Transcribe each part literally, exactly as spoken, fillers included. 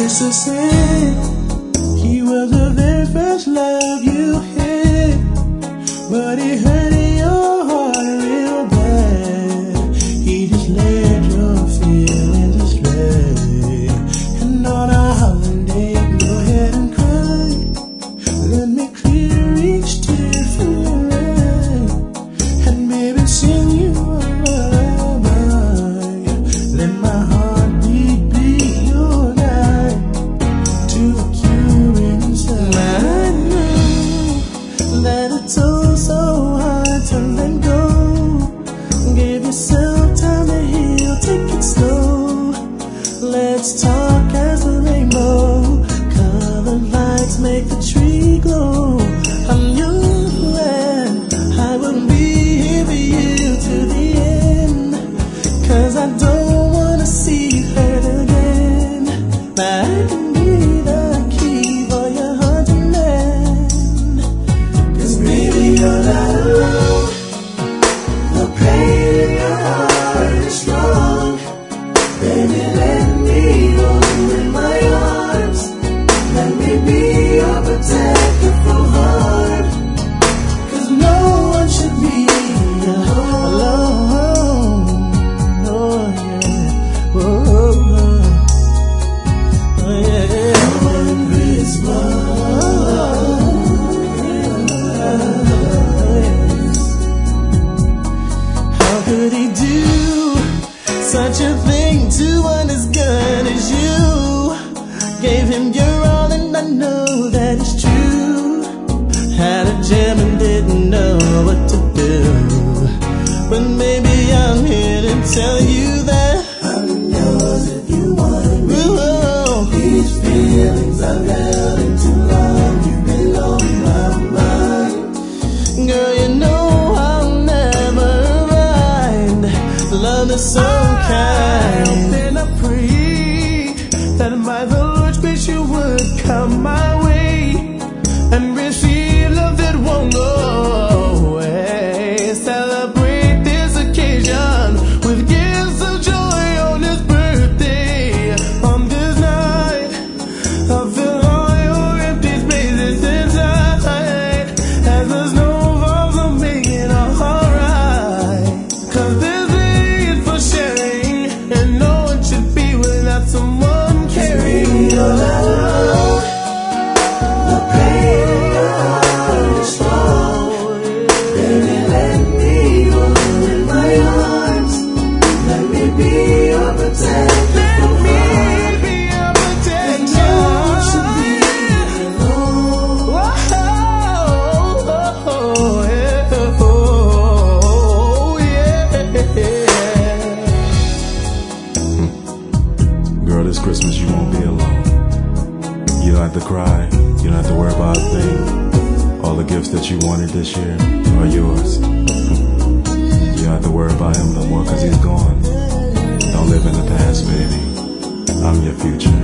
It's so sad. He was the very first love you had, but he hurt your heart real bad. He just let your feelings astray, and on a holiday go ahead and cry. Let me clear each tear from your eye, and maybe sing you a lullaby. Let my heart beat beat your night to a cure inside. I know that it's oh so hard to let go. Give yourself time to heal, take it slow. Let's talk as the rainbow. Colored lights make the tree glow. I'm young and I will be here for you to the end, 'cause I don't wanna see you hurt again. But I can be the key for your heart to mend, 'cause baby you're not alone. The pain in your heart is strong. Baby let me hold you in my arms. Let me be your protector from harm, 'cause no one should be alone. Oh yeah, oh, oh, oh yeah. On Christmas, how could he do such a thing to one as good as you? Gave him your all and I know that it's true. Had a jam and didn't know what to do, but maybe I'm here to tell you that I'm yours if you want me. Ooh. These feelings I've held in too long, you belong in my mind. Girl, you know I'll never mind. Love is so kind. And I pray that my the Lord space you would come my way and receive love that won't go away. Celebrate this occasion with gifts of joy on his birthday. On this night, I'll fill all your empty spaces inside, as the snow falls on me and I'm alright. 'Cause this day is for sharing, and no one should be without someone caring. You're not alone. The pain in your heart is strong. Baby, let me hold you in my arms. Let me be your protector. Let me be your protector. No one should be alone. Whoa, oh, yeah, oh, yeah. Girl, this Christmas you won't be alone. You don't have to cry, you don't have to worry about a thing. All the gifts that you wanted this year are yours. You don't have to worry about him no more, 'cause he's gone. Don't live in the past, baby. I'm your future.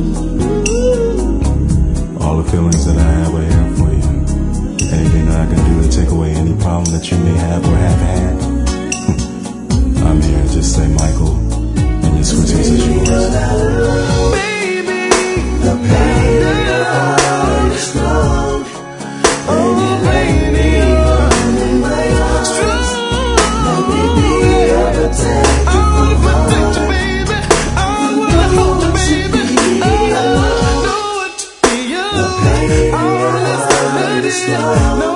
All the feelings that I have are here for you. Anything that I can do to take away any problem that you may have or have had, I'm here. Just say Michael, and this Christmas is yours. Baby, the pain in your heart is strong. Oh, baby, you're in my arms. Let me be your protector. I wanna protect you, baby. I wanna hold you, baby. I know what to be you. I wanna let you.